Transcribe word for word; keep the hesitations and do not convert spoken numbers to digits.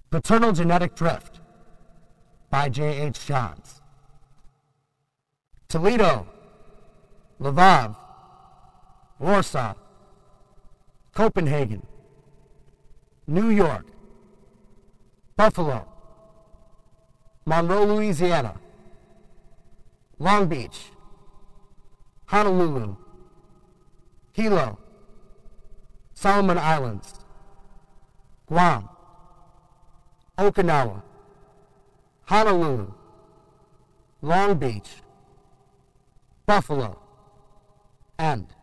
Paternal Genetic Drift by J H Johns. Toledo, Lvov, Warsaw, Copenhagen, New York, Buffalo, Monroe, Louisiana, Long Beach, Honolulu, Hilo, Solomon Islands, Guam, Okinawa, Honolulu, Long Beach, Buffalo, and